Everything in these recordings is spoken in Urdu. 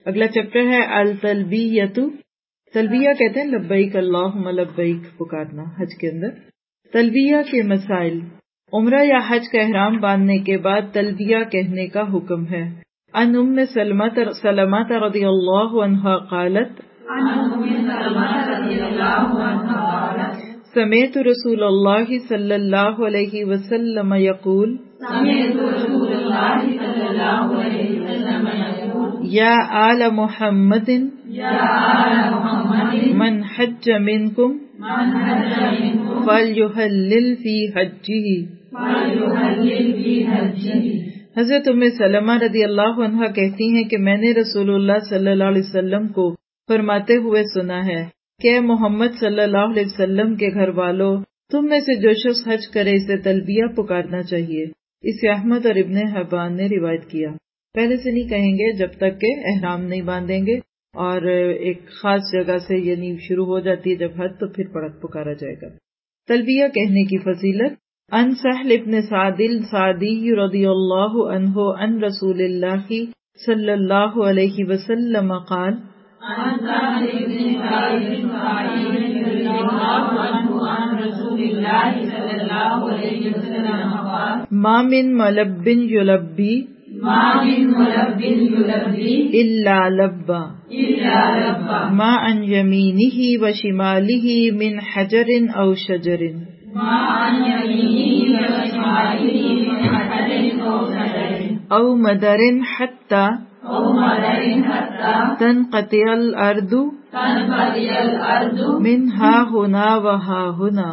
اگلا چیپٹر ہے التلبیۃ. تلبیہ کہتے ہیں لبیک اللہم لبیک پکارنا حج کے اندر. تلبیہ کے مسائل. عمرہ یا حج کا احرام باندھنے کے بعد تلبیہ کہنے کا حکم ہے. ان ام سلمہ رضی اللہ عنہا قالت سمعت رسول اللہ صلی اللہ علیہ وسلم یقول یا آل محمد من حج منکم فلیحلل فی حجہ. حضرت ام سلمہ رضی اللہ عنہا کہتی ہیں کہ میں نے رسول اللہ صلی اللہ علیہ وسلم کو فرماتے ہوئے سنا ہے کہ اے محمد صلی اللہ علیہ وسلم کے گھر والوں، تم میں سے جو شخص حج کرے اسے تلبیہ پکارنا چاہیے. اسے احمد اور ابن حبان نے روایت کیا. پہلے سے نہیں کہیں گے جب تک کہ احرام نہیں باندھیں گے، اور ایک خاص جگہ سے یعنی شروع ہو جاتی ہے جب حج تو پھر پکارا جائے گا. تلبیہ کہنے کی فضیلت. ان سہل ابن سعد الساعدی رضی اللہ عنہ عن رسول اللہ صلی اللہ علیہ وسلم قال ما من ملب یلبی الا لبا ما عن یمینہ و شمالہ من حجر او شجر او مدر حتی تنقطع الارض من ہا ہنا و ہا ہنا.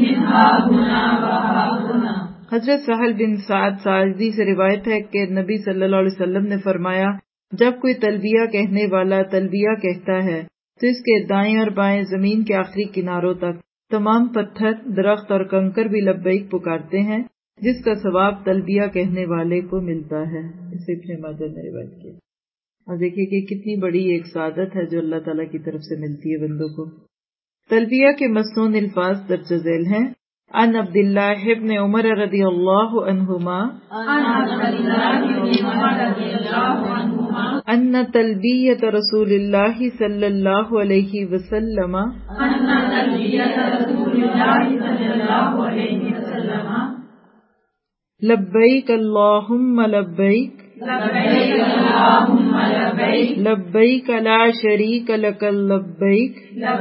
حضرت سہل بن سعد ساعدی سے روایت ہے کہ نبی صلی اللہ علیہ وسلم نے فرمایا، جب کوئی تلبیہ کہنے والا تلبیہ کہتا ہے تو اس کے دائیں اور بائیں زمین کے آخری کناروں تک تمام پتھر، درخت اور کنکر بھی لبیک پکارتے ہیں، جس کا ثواب تلبیہ کہنے والے کو ملتا ہے. اسے ابن ماجہ نے روایت کیا. اور دیکھیے کہ کتنی بڑی ایک سعادت ہے جو اللہ تعالیٰ کی طرف سے ملتی ہے بندوں کو. تلبیہ کے مسنون الفاظ درج ذیل ہیں. عن عبداللہ ابن عمر رضی اللہ عنہما ان تلبیۃ رسول اللہ صلی اللہ علیہ وسلم لبیک اللہم لبیک لبیک لا شریک لک لبیک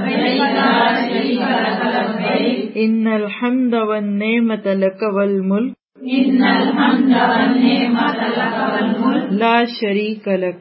ان الحمد والنعمت لک والملک لا شریک لک.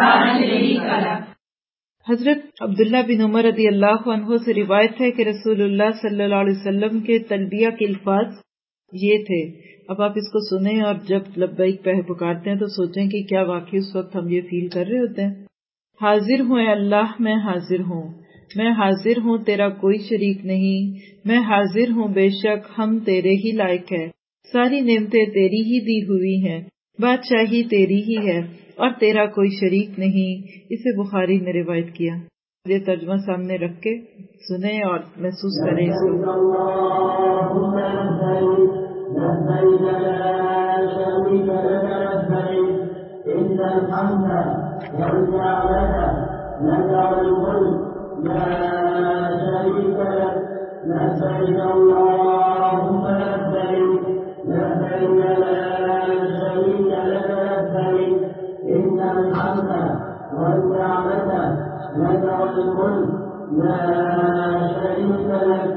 حضرت عبداللہ بن عمر رضی اللہ عنہ سے روایت ہے کہ رسول اللہ صلی اللہ علیہ وسلم کے تلبیہ کے الفاظ یہ تھے. اب آپ اس کو سنیں اور جب لبیک پکارتے ہیں تو سوچیں کہ کیا واقعی اس وقت ہم یہ فیل کر رہے ہوتے ہیں. حاضر ہوں اے اللہ، میں حاضر ہوں، میں حاضر ہوں، تیرا کوئی شریک نہیں، میں حاضر ہوں، بے شک ہم تیرے ہی لائق ہے، ساری نعمتیں تیری ہی دی ہوئی ہیں، بادشاہی تیری ہی ہے اور تیرا کوئی شریک نہیں. اسے بخاری نے روایت کیا. یہ ترجمہ سامنے رکھ کے سنیں اور محسوس کریں اس کو. لبيك لا شريك لك لبيك إن الحمد والنعمة لك والملك لا شريك لك لبيك اللهم لبيك لبيك لا شريك لك لبيك إن الحمد والنعمة لك والملك لا شريك لك.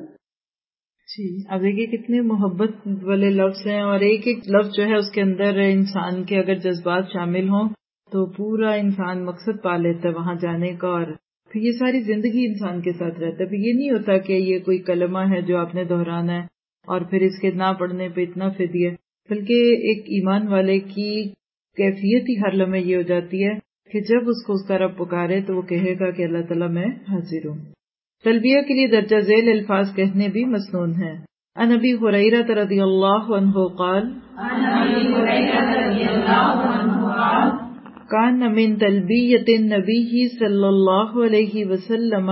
اب دیکھیے کتنے محبت والے لفظ ہیں، اور ایک ایک لفظ جو ہے اس کے اندر انسان کے اگر جذبات شامل ہوں تو پورا انسان مقصد پا لیتا ہے وہاں جانے کا، اور پھر یہ ساری زندگی انسان کے ساتھ رہتا ہے. پھر یہ نہیں ہوتا کہ یہ کوئی کلمہ ہے جو آپ نے دہرانا ہے اور پھر اس کے نہ پڑھنے پہ اتنا فدیہ، بلکہ ایک ایمان والے کی کیفیت ہی ہر لمحے یہ ہو جاتی ہے کہ جب اس کو اس کا رب پکارے تو وہ کہے گا کہ اللہ تعالیٰ میں حاضر ہوں. تلبیہ کے لیے درجہ ذیل الفاظ کہنے بھی مسنون ہیں. عن ابی ہریرہ رضی اللہ عنہ قال کان من تلبیۃ النبی صلی اللہ علیہ وسلم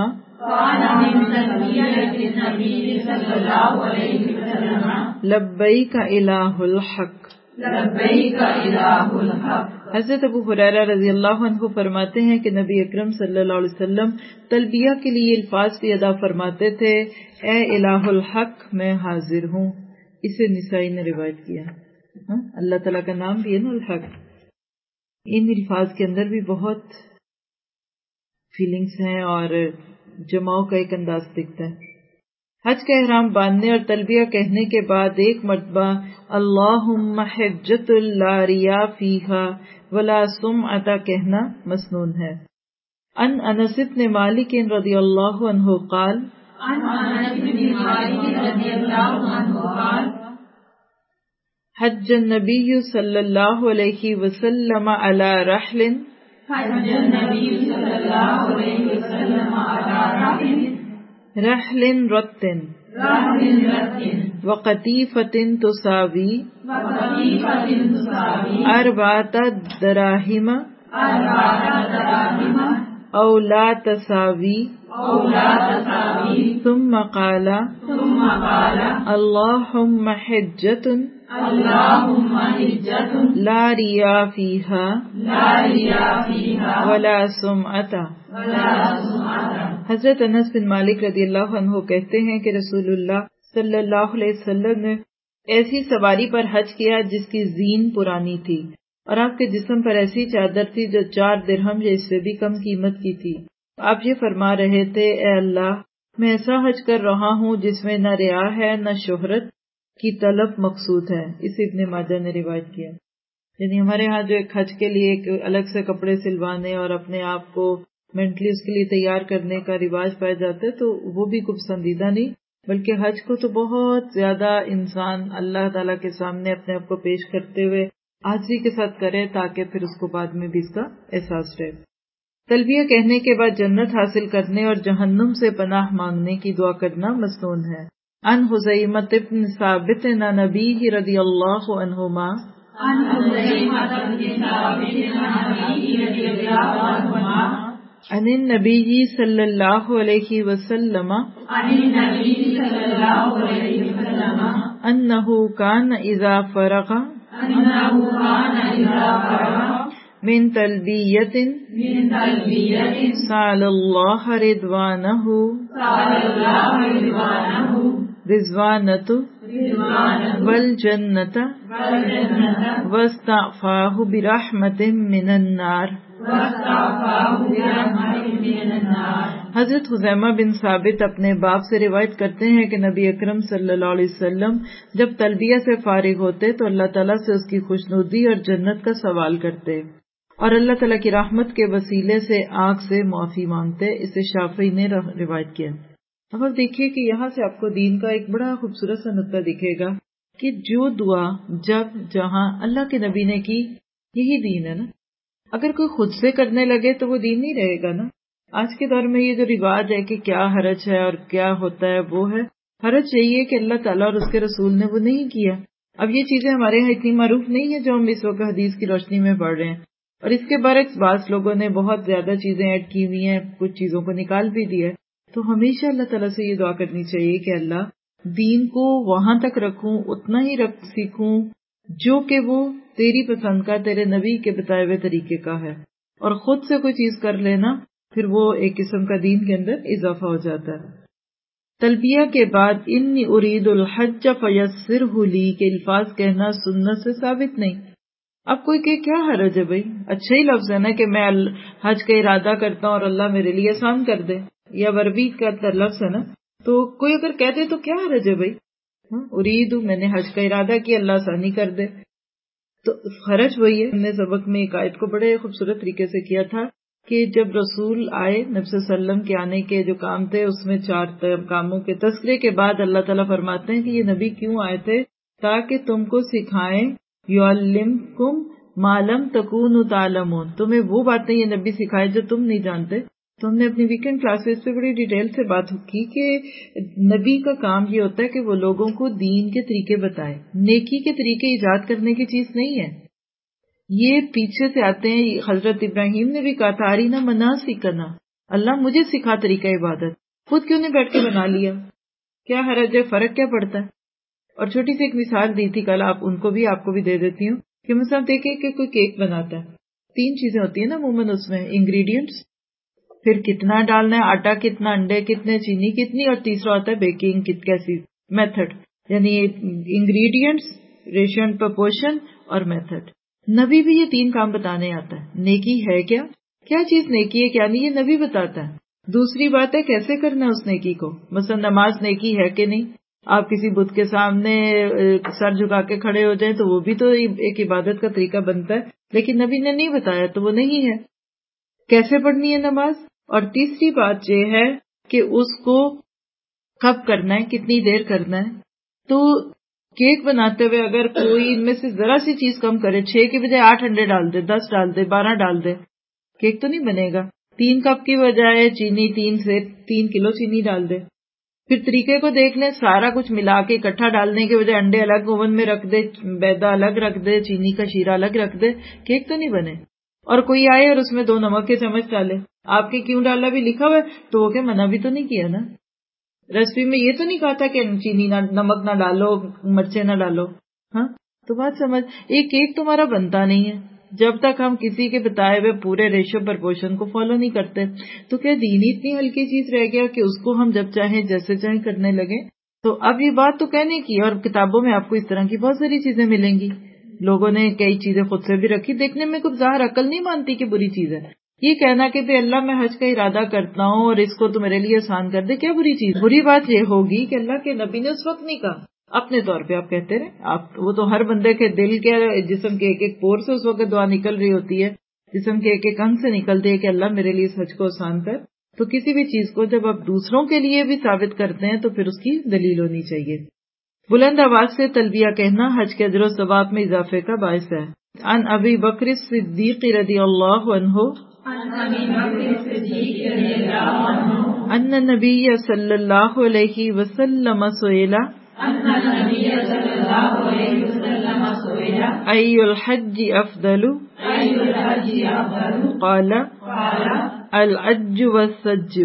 لبیک الہ الحق حضرت ابو ہریرہ رضی اللہ عنہ فرماتے ہیں کہ نبی اکرم صلی اللہ علیہ وسلم تلبیہ کے لیے الفاظ بھی ادا فرماتے تھے، اے الہ الحق میں حاضر ہوں. اسے نسائی نے روایت کیا. اللہ تعالیٰ کا نام بھی ہے نا الحق. ان الفاظ کے اندر بھی بہت فیلنگز ہیں اور جماؤ کا ایک انداز دکھتا ہے. حج کا احرام باندھنے اور تلبیہ کہنے کے بعد ایک مرتبہ اللہم حجۃ لا ریا فیہا ولا سمعۃ کہنا مسنون ہے. ان انس بن مالک رضی اللہ عنہ قال حج النبی صلی اللہ علیہ وسلم علی رحل رحل رت وقطیفۃ تساوی اربعۃ دراہم او لا تساوی ثم قال اللہم حجۃ لا ریا فیہا ولا سمعۃ. حضرت انس بن مالک رضی اللہ عنہ کہتے ہیں کہ رسول اللہ صلی اللہ علیہ وسلم نے ایسی سواری پر حج کیا جس کی زین پرانی تھی اور آپ کے جسم پر ایسی چادر تھی جو 4 درہم یا اس سے بھی کم قیمت کی تھی. آپ یہ فرما رہے تھے، اے اللہ میں ایسا حج کر رہا ہوں جس میں نہ ریا ہے نہ شہرت کی طلب مقصود ہے. اسے ابن ماجہ نے روایت کیا. یعنی ہمارے ہاں جو ایک حج کے لیے ایک الگ سے کپڑے سلوانے اور اپنے آپ کو مینٹلی اس کے لیے تیار کرنے کا رواج پایا جاتا ہے تو وہ بھی کچھ پسندیدہ نہیں، بلکہ حج کو تو بہت زیادہ انسان اللہ تعالیٰ کے سامنے اپنے آپ کو پیش کرتے ہوئے عاجزی کے ساتھ کرے تاکہ پھر اس کو بعد میں بھی اس کا احساس رہے. تلبیہ کہنے کے بعد جنت حاصل کرنے اور جہنم سے پناہ مانگنے کی دعا کرنا مسنون ہے. ان حذیمۃ بن ثابت نبی رضی اللہ عنہما عن النبی صلی اللہ علیہ وسلم انہ کان اذا فرغ من تلبیۃ سأل اللہ رضوانہ رضوانۃ والجنۃ واستعفاہ برحمۃ من النار. حضرت حذیمہ بن ثابت اپنے باپ سے روایت کرتے ہیں کہ نبی اکرم صلی اللہ علیہ وسلم جب تلبیہ سے فارغ ہوتے تو اللہ تعالیٰ سے اس کی خوشنودی اور جنت کا سوال کرتے اور اللہ تعالیٰ کی رحمت کے وسیلے سے آنکھ سے معافی مانگتے. اسے شافعی نے روایت کیا. اب آپ دیکھیے کہ یہاں سے آپ کو دین کا ایک بڑا خوبصورت سا نقطہ دکھے گا کہ جو دعا جب جہاں اللہ کے نبی نے کی یہی دین ہے نا. اگر کوئی خود سے کرنے لگے تو وہ دین نہیں رہے گا نا. آج کے دور میں یہ جو رواج ہے کہ کیا حرج ہے اور کیا ہوتا ہے وہ ہے. حرج یہی ہے کہ اللہ تعالیٰ اور اس کے رسول نے وہ نہیں کیا. اب یہ چیزیں ہمارے یہاں اتنی معروف نہیں ہے جو ہم اس وقت حدیث کی روشنی میں پڑھ رہے ہیں، اور اس کے برعکس بعض لوگوں نے بہت زیادہ چیزیں ایڈ کی ہوئی ہیں، کچھ چیزوں کو نکال بھی دیا ہے. تو ہمیشہ اللہ تعالیٰ سے یہ دعا کرنی چاہیے کہ اللہ دین کو وہاں تک رکھوں، اتنا ہی سیکھوں جو کہ وہ تیری پسند کا، تیرے نبی کے بتائے ہوئے طریقے کا ہے. اور خود سے کوئی چیز کر لینا پھر وہ ایک قسم کا دین کے اندر اضافہ ہو جاتا ہے. تلبیہ کے بعد انی ارید الحج فیسرہ لی کے الفاظ کہنا سنت سے ثابت نہیں. اب کوئی کہ کیا حرج ہے بھائی، اچھا ہی لفظ ہے نا کہ میں حج کا ارادہ کرتا ہوں اور اللہ میرے لیے آسان کر دے، یا وربی کا لفظ ہے نا، تو کوئی اگر کہہ دے تو کیا حرج ہے بھائی. ارید میں نے حج کا ارادہ کیا، اللہ آسانی کر دے. تو حرج وہی ہے. ہم نے سبق میں ایک آیت کو بڑے خوبصورت طریقے سے کیا تھا کہ جب رسول آئے نبی صلی اللہ علیہ وسلم کے آنے کے جو کام تھے اس میں 4 کاموں کے تذکرے کے بعد اللہ تعالیٰ فرماتے ہیں کہ یہ نبی کیوں آئے تھے؟ تاکہ تم کو سکھائیں، یعلمکم ما لم تکونوا تعلمون، تمہیں وہ باتیں یہ نبی سکھائے جو تم نہیں جانتے. تو ہم نے اپنی ویکنڈ کلاسز پہ بڑی ڈیٹیل سے بات کی کہ نبی کا کام یہ ہوتا ہے کہ وہ لوگوں کو دین کے طریقے بتائے. نیکی کے طریقے ایجاد کرنے کی چیز نہیں ہے، یہ پیچھے سے آتے ہیں. حضرت ابراہیم نے بھی کہا تھا ارینا مناسکنا، اللہ مجھے سکھا طریقہ عبادت. خود کیوں نہیں بیٹھ کے بنا لیا؟ کیا حرج ہے؟ فرق کیا پڑتا ہے؟ اور چھوٹی سی ایک مثال دی تھی کل، آپ ان کو بھی آپ کو بھی دے دیتی ہوں کہ مثلا دیکھیں کہ کوئی کیک بناتا ہے 3 چیزیں ہوتی ہیں نا عموماً اس میں، انگریڈینٹس، پھر کتنا ڈالنا ہے، آٹا کتنا، انڈے کتنے، چینی کتنی، اور تیسرا ہوتا ہے بیکنگ کیسی میتھڈ، یعنی انگریڈینٹس، ریشو اینڈ پرپورشن اور میتھڈ. نبی بھی یہ 3 کام بتانے آتا ہے. نیکی ہے کیا چیز نیکی ہے کیا نہیں، یہ نبی بتاتا ہے. دوسری بات ہے کیسے کرنا ہے اس نیکی کو. مثلا نماز نیکی ہے کہ نہیں، آپ کسی بت کے سامنے سر جھکا کے کھڑے ہو جائیں تو وہ بھی تو ایک عبادت کا طریقہ بنتا ہے، لیکن نبی نے نہیں بتایا تو وہ نہیں ہے. کیسے پڑھنی ہے نماز، اور تیسری بات یہ ہے کہ اس کو کب کرنا ہے، کتنی دیر کرنا ہے. تو کیک بناتے ہوئے اگر کوئی ان میں سے ذرا سی چیز کم کرے، 6 کی بجائے 8 انڈے ڈال دے، 10 ڈال دے، 12 ڈال دے، کیک تو نہیں بنے گا. 3 کپ کی بجائے چینی 3 کلو چینی ڈال دے. پھر طریقے کو دیکھ لیں، سارا کچھ ملا کے اکٹھا ڈالنے کے بجائے انڈے الگ اوون میں رکھ دے، میدا الگ رکھ دے، چینی کا شیرہ الگ رکھ دے، کیک تو نہیں بنے. اور کوئی آئے اور اس میں 2 نمک کے چمچ ڈالے، آپ کے کیوں ڈالا بھی لکھا ہوا ہے تو وہ کہ منع بھی تو نہیں کیا نا، ریسپی میں یہ تو نہیں کہا تھا کہ چینی نہ، نمک نہ ڈالو، مرچیں نہ ڈالو. ہاں تو بات سمجھ، ایک کیک تمہارا بنتا نہیں ہے جب تک ہم کسی کے بتائے ہوئے پورے ریشو پرپورشن کو فالو نہیں کرتے. تو کیا دین ہی اتنی ہلکی چیز رہ گیا کہ اس کو ہم جب چاہیں جیسے چاہیں کرنے لگے. تو اب یہ بات تو کہنے کی، اور کتابوں میں آپ کو اس طرح کی بہت ساری چیزیں ملیں گی. لوگوں نے کئی چیزیں خود سے بھی رکھی، دیکھنے میں کچھ ظاہر عقل نہیں مانتی کہ بری چیز ہے. یہ کہنا کہ بھئی اللہ میں حج کا ارادہ کرتا ہوں اور اس کو تو میرے لیے آسان کر دے، کیا بری چیز. بری بات یہ ہوگی کہ اللہ کے نبی نے اس وقت نہیں کہا، اپنے طور پہ آپ کہتے رہے. آپ وہ تو ہر بندے کے دل کے جسم کے ایک پور سے اس وقت دعا نکل رہی ہوتی ہے، جسم کے ایک انگ سے نکلتی ہے کہ اللہ میرے لیے اس حج کو آسان کر. تو کسی بھی چیز کو جب آپ دوسروں کے لیے بھی ثابت کرتے ہیں تو پھر اس کی دلیل ہونی چاہیے. بلند آواز سے تلبیہ کہنا حج کے اجر و ثواب میں اضافے کا باعث ہے. عن ابی بکر صدیق رضی اللہ عنہ ان النبی صلی اللہ علیہ وسلم سئل ای الحج افضل قال العج والسج.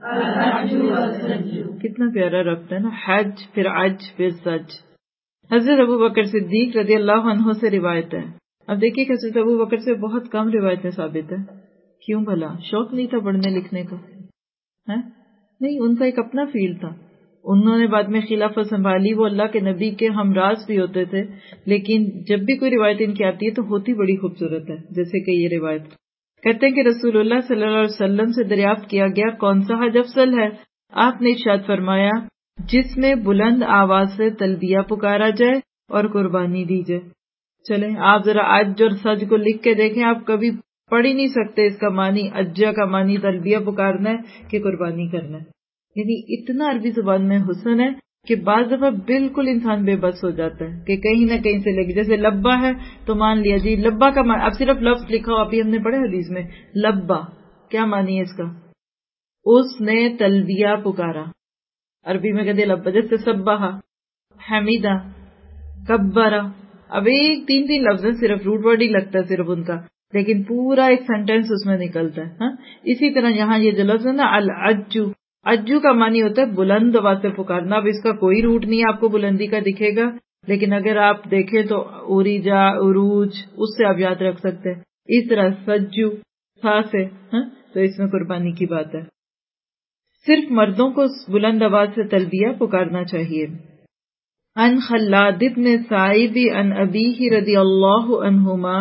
کتنا پیارا ربط ہے نا، حج پھر عج پھر سج. حضرت ابو بکر صدیق رضی اللہ عنہ سے روایت ہے. اب دیکھیے کہ حضرت ابو بکر سے بہت کم روایتیں ثابت ہیں. کیوں بھلا؟ شوق نہیں تھا پڑھنے لکھنے کا؟ نہیں، ان کا ایک اپنا فیلڈ تھا. انہوں نے بعد میں خلافت سنبھالی، وہ اللہ کے نبی کے ہمراز بھی ہوتے تھے، لیکن جب بھی کوئی روایت ان کی آتی ہے تو ہوتی بڑی خوبصورت ہے. جیسے کہ یہ روایت کہتے ہیں کہ رسول اللہ صلی اللہ علیہ وسلم سے دریافت کیا گیا کون سا حج افضل ہے. آپ نے ارشاد فرمایا جس میں بلند آواز سے تلبیہ پکارا جائے اور قربانی دی جائے. چلیں آپ ذرا عج اور سج کو لکھ کے دیکھیں، آپ کبھی پڑھ ہی نہیں سکتے اس کا معنی عجہ کا معنی تلبیہ پکارنا ہے کہ قربانی کرنا ہے. یعنی اتنا عربی زبان میں حسن ہے کہ بعض دفعہ بالکل انسان بے بس ہو جاتا ہے کہ کہیں نہ کہیں سے لگے. جیسے لبا ہے تو مان لیا جی لبا کا معنی، اب صرف لفظ لکھا ہو، ابھی ہم نے پڑھے حدیث میں لبا، کیا معنی ہے اس کا؟ اس نے تلبیہ پکارا. عربی میں کہتے لبا، جیسے سبحہ، حمیدہ، کبرہ. اب ایک 3 لفظ ہیں، صرف روٹ ورڈ ہی لگتا ہے صرف ان کا، لیکن پورا ایک سینٹینس اس میں نکلتا ہے. اسی طرح یہاں یہ جو لفظ ہے نا العجو، عجو کا معنی ہوتا ہے بلند آواز سے پکارنا. اب اس کا کوئی روٹ نہیں آپ کو بلندی کا دکھے گا، لیکن اگر آپ دیکھیں تو اوریجا، عروج، اس سے آپ یاد رکھ سکتے ہیں. اس طرح سجو سا سے تو اس میں قربانی کی بات ہے. صرف مردوں کو بلند آواز سے تلبیہ پکارنا چاہیے. عن خلاد بن سائب عن ابیہ رضی اللہ عنہما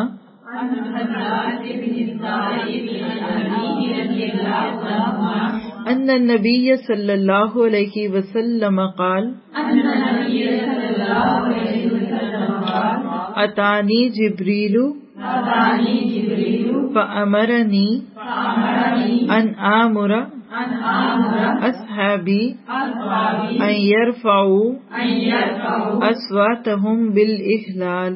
ان النبی صلی اللہ علیہ وسلم قال اتانی جبریل فأمرنی ان آمر اصحابی ان یرفعوا اصواتهم بالاحلال.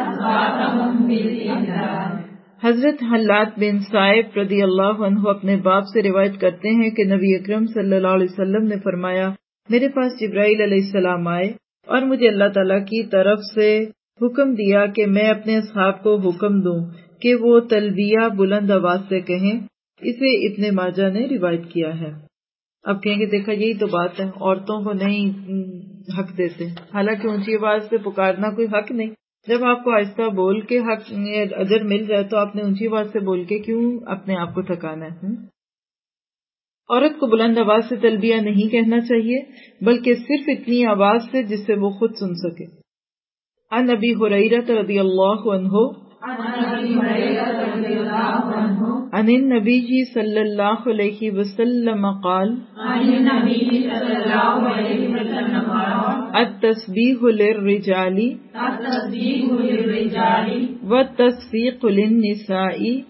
حضرت خلاد بن سائب رضی اللہ عنہ اپنے باپ سے روایت کرتے ہیں کہ نبی اکرم صلی اللہ علیہ وسلم نے فرمایا میرے پاس جبرائیل علیہ السلام آئے اور مجھے اللہ تعالیٰ کی طرف سے حکم دیا کہ میں اپنے اصحاب کو حکم دوں کہ وہ تلبیہ بلند آواز سے کہیں. اسے ابن ماجہ نے روایت کیا ہے. اب کہیں گے دیکھا یہی تو بات ہے، عورتوں کو نہیں حق دیتے، حالانکہ اونچی آواز سے پکارنا کوئی حق نہیں. جب آپ کو آہستہ بول کے حق اجر مل جائے تو آپ نے اونچی آواز سے بول کے کیوں اپنے آپ کو تھکانا ہے؟ عورت کو بلند آواز سے تلبیہ نہیں کہنا چاہیے، بلکہ صرف اتنی آواز سے جس سے وہ خود سن سکے۔ عن ابی ہریرہ رضی اللہ عنہ عن النبی صلی اللہ علیہ وسلم قال التسبیح للرجال والتصفیق للنساء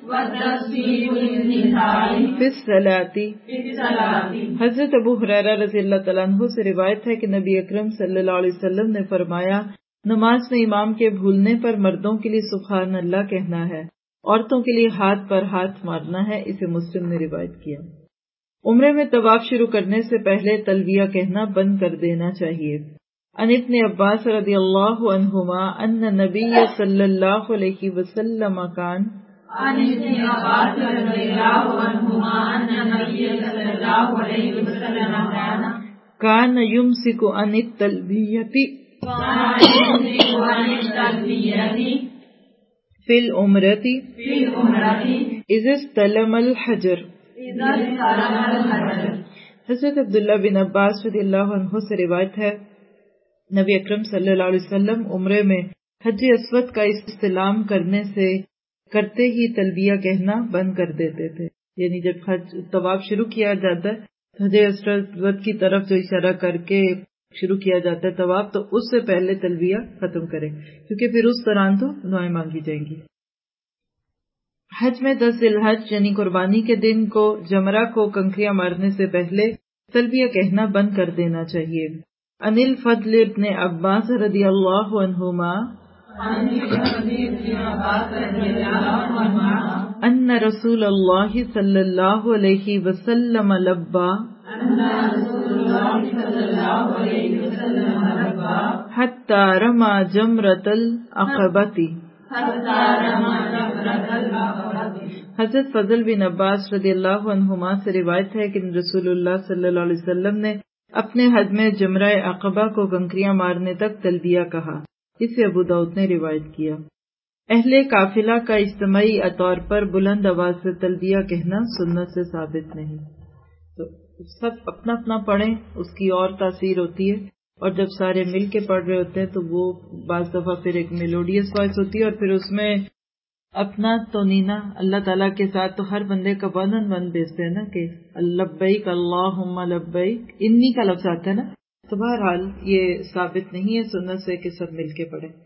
فی الصلاۃ۔ حضرت ابو ہریرہ رضی اللہ تعالیٰ عنہ سے روایت ہے کہ نبی اکرم صلی اللہ علیہ وسلم نے فرمایا، نماز میں امام کے بھولنے پر مردوں کے لیے سبحان اللہ کہنا ہے، عورتوں کے لیے ہاتھ پر ہاتھ مارنا ہے۔ اسے مسلم نے روایت کیا۔ عمرے میں طواف شروع کرنے سے پہلے تلبیہ کہنا بند کر دینا چاہیے۔ عن ابن عباس رضی اللہ عنہما ان نبی صلی اللہ علیہ وسلم کان یمسک عن التلبیۃ فی العمرۃ اذا استلم الحجر۔ حضرت عبداللہ بن عباس رضی اللہ عنہ سے روایت ہے، نبی اکرم صلی اللہ علیہ وسلم عمرے میں حج اسود کا استلام کرتے ہی تلبیہ کہنا بند کر دیتے تھے۔ یعنی جب طواف شروع کیا جاتا ہے حج اسود کی طرف جو اشارہ کر کے شروع کیا جاتا ہے طواف، تو اس سے پہلے تلبیہ ختم کریں، کیونکہ پھر اس دوران تو دعائیں مانگی جائیں گی۔ حج میں 10 ذی الحج یعنی قربانی کے دن کو جمرہ کو کنکریاں مارنے سے پہلے تلبیہ کہنا بند کر دینا چاہیے۔ عن الفضل ابن عباس رضی اللہ عنہما ان رسول اللہ صلی اللہ علیہ وسلم لبا حتی رمى جمرۃ العقبۃ۔ حضرت فضل بن عباس رضی اللہ عنہما سے روایت ہے کہ رسول اللہ صلی اللہ علیہ وسلم نے اپنے حج میں جمرہ عقبہ کو کنکریاں مارنے تک تلبیہ کہا۔ اسے ابو داؤد نے روایت کیا۔ اہل قافلہ کا اجتماعی طور پر بلند آواز سے تلبیہ کہنا سنت سے ثابت نہیں۔ تو سب اپنا اپنا پڑھیں، اس کی اور تاثیر ہوتی ہے، اور جب سارے مل کے پڑھ رہے ہوتے ہیں تو وہ بعض دفعہ پھر ایک میلوڈیس وائس ہوتی ہے، اور پھر اس میں اپنا تو نینا اللہ تعالیٰ کے ساتھ تو ہر بندے کا ون آن ون بیستے ہیں نا، کہ لبیک اللہم لبیک، انی کا لفظ آتا ہے نا، تو بہرحال یہ ثابت نہیں ہے سنت سے کہ سب مل کے پڑھیں۔